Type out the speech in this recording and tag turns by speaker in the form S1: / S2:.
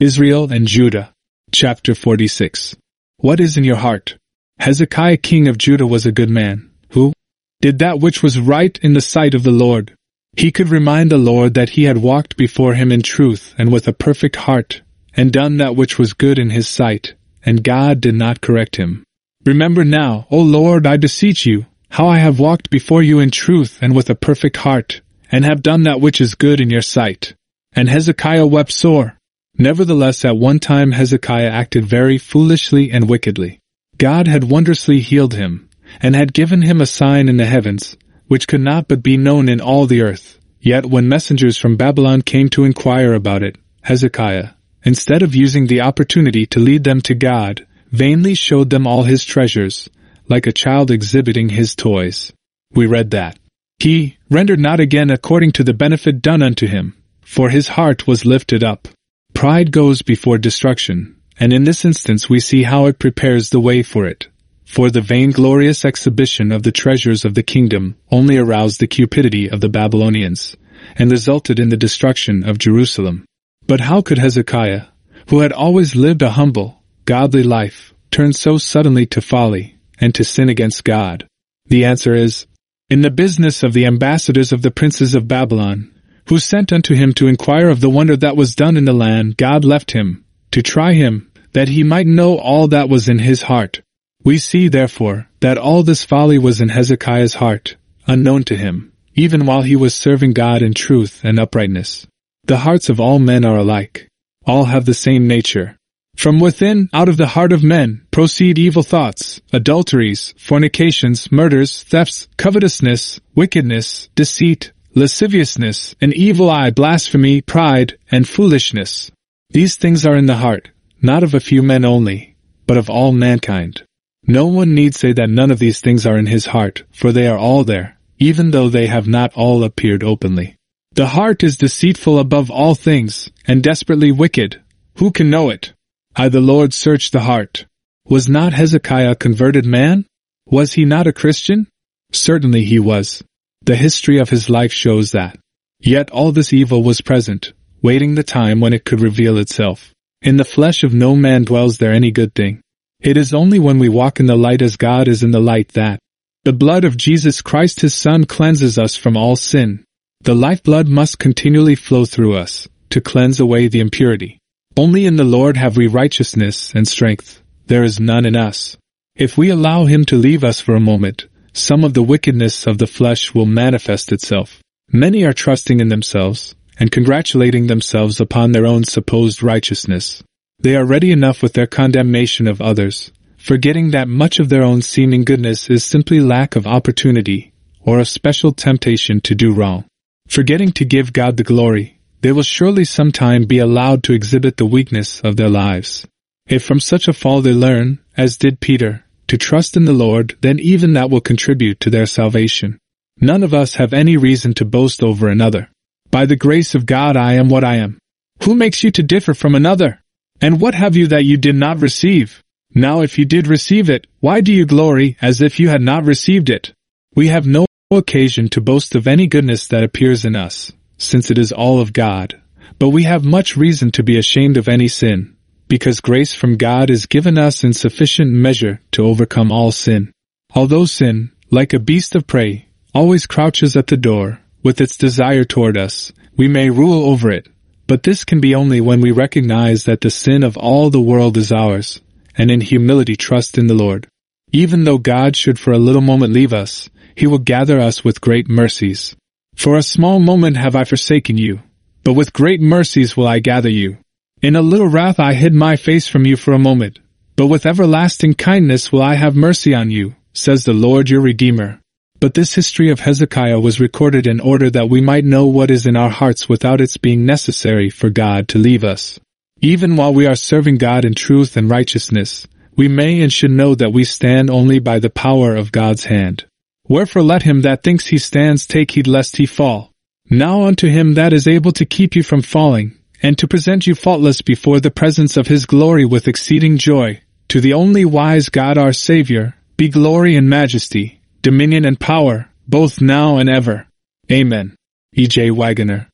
S1: Israel and Judah. Chapter 46. What is in your heart? Hezekiah king of Judah was a good man, who did that which was right in the sight of the Lord. He could remind the Lord that he had walked before him in truth and with a perfect heart, and done that which was good in his sight, and God did not correct him. Remember now, O Lord, I beseech you, how I have walked before you in truth and with a perfect heart, and have done that which is good in your sight. And Hezekiah wept sore. Nevertheless, at one time Hezekiah acted very foolishly and wickedly. God had wondrously healed him, and had given him a sign in the heavens, which could not but be known in all the earth. Yet when messengers from Babylon came to inquire about it, Hezekiah, instead of using the opportunity to lead them to God, vainly showed them all his treasures, like a child exhibiting his toys. We read that he rendered not again according to the benefit done unto him, for his heart was lifted up. Pride goes before destruction, and in this instance we see how it prepares the way for it. For the vainglorious exhibition of the treasures of the kingdom only aroused the cupidity of the Babylonians, and resulted in the destruction of Jerusalem. But how could Hezekiah, who had always lived a humble, godly life, turn so suddenly to folly, and to sin against God? The answer is, in the business of the ambassadors of the princes of Babylon, who sent unto him to inquire of the wonder that was done in the land, God left him, to try him, that he might know all that was in his heart. We see, therefore, that all this folly was in Hezekiah's heart, unknown to him, even while he was serving God in truth and uprightness. The hearts of all men are alike. All have the same nature. From within, out of the heart of men, proceed evil thoughts, adulteries, fornications, murders, thefts, covetousness, wickedness, deceit, lasciviousness, an evil eye, blasphemy, pride, and foolishness. These things are in the heart, not of a few men only, but of all mankind. No one need say that none of these things are in his heart, for they are all there, even though they have not all appeared openly. The heart is deceitful above all things, and desperately wicked. Who can know it? I, the Lord, search the heart. Was not Hezekiah a converted man? Was he not a Christian? Certainly he was. The history of his life shows that. Yet all this evil was present, waiting the time when it could reveal itself. In the flesh of no man dwells there any good thing. It is only when we walk in the light as God is in the light that the blood of Jesus Christ his Son cleanses us from all sin. The lifeblood must continually flow through us, to cleanse away the impurity. Only in the Lord have we righteousness and strength. There is none in us. If we allow him to leave us for a moment, some of the wickedness of the flesh will manifest itself. Many are trusting in themselves, and congratulating themselves upon their own supposed righteousness. They are ready enough with their condemnation of others, forgetting that much of their own seeming goodness is simply lack of opportunity, or a special temptation to do wrong. Forgetting to give God the glory, they will surely sometime be allowed to exhibit the weakness of their lives. If from such a fall they learn, as did Peter, to trust in the Lord, then even that will contribute to their salvation. None of us have any reason to boast over another. By the grace of God I am what I am. Who makes you to differ from another? And what have you that you did not receive? Now if you did receive it, why do you glory as if you had not received it? We have no occasion to boast of any goodness that appears in us, since it is all of God. But we have much reason to be ashamed of any sin, because grace from God is given us in sufficient measure to overcome all sin. Although sin, like a beast of prey, always crouches at the door, with its desire toward us, we may rule over it. But this can be only when we recognize that the sin of all the world is ours, and in humility trust in the Lord. Even though God should for a little moment leave us, he will gather us with great mercies. For a small moment have I forsaken you, but with great mercies will I gather you. In a little wrath I hid my face from you for a moment, but with everlasting kindness will I have mercy on you, says the Lord your Redeemer. But this history of Hezekiah was recorded in order that we might know what is in our hearts without its being necessary for God to leave us. Even while we are serving God in truth and righteousness, we may and should know that we stand only by the power of God's hand. Wherefore let him that thinks he stands take heed lest he fall. Now unto him that is able to keep you from falling, and to present you faultless before the presence of his glory with exceeding joy, to the only wise God our Savior, be glory and majesty, dominion and power, both now and ever. Amen. E. J. Wagoner.